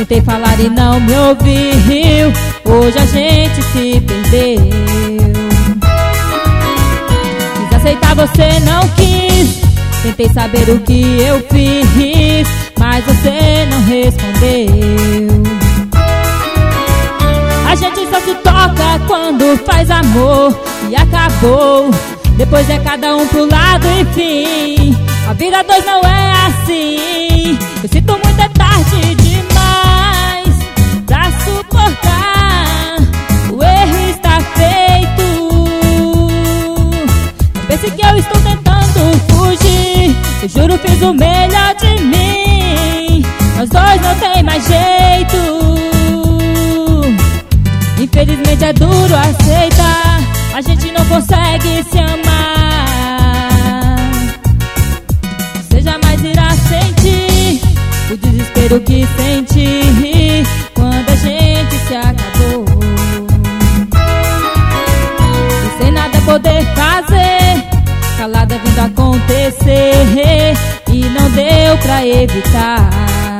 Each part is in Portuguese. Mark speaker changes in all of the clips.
Speaker 1: Tentei falar e não me ouviu. Hoje a gente se perdeu. Quis aceitar, você não quis. Tentei saber o que eu fiz, mas você não respondeu. A gente só se toca quando faz amor e acabou. Depois é cada um pro lado, enfim. A vida dois não é assim. Eu sinto muito, é tarde demais pra suportar. O erro está feito. Não pense que eu estou tentando fugir. Eu juro, fiz o melhor de mim. Nós dois não tem mais jeito. Infelizmente é duro aceitar. A gente não consegue se amar. Você jamais irá sentir o desespero que senti quando a gente se acabou. E sem nada poder fazer, calada vindo acontecer, e não deu pra evitar.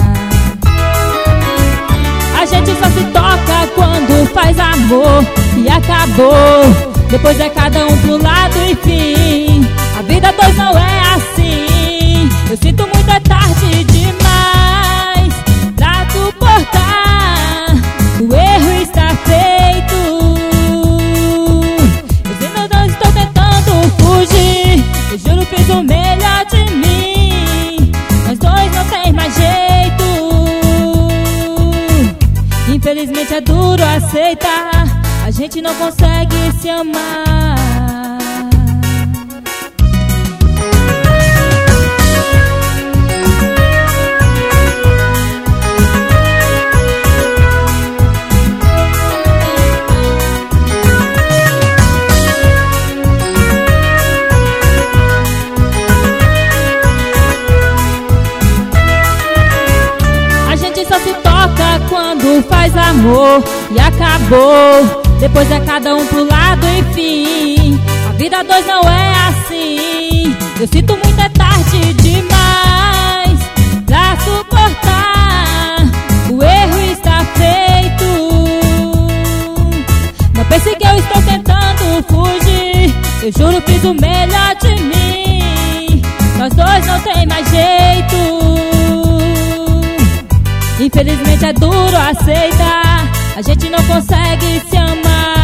Speaker 1: A gente só se toca quando faz amor e acabou. Depois é cada um pro lado, enfim. A vida dois não é assim. Eu sinto muito, é tarde demais pra suportar. O erro está feito. Eu não estou tentando fugir. Eu juro, fiz o melhor de mim. Nós dois não tem mais jeito. Infelizmente é duro aceitar. A gente não consegue se amar. A gente só se toca quando faz amor e acabou. Depois é cada um pro lado, enfim. A vida dois não é assim. Eu sinto muito, é tarde demais pra suportar. O erro está feito. Não pense que eu estou tentando fugir. Eu juro, fiz o melhor de mim. Nós dois não tem mais jeito. Infelizmente é duro aceitar. A gente não consegue se amar.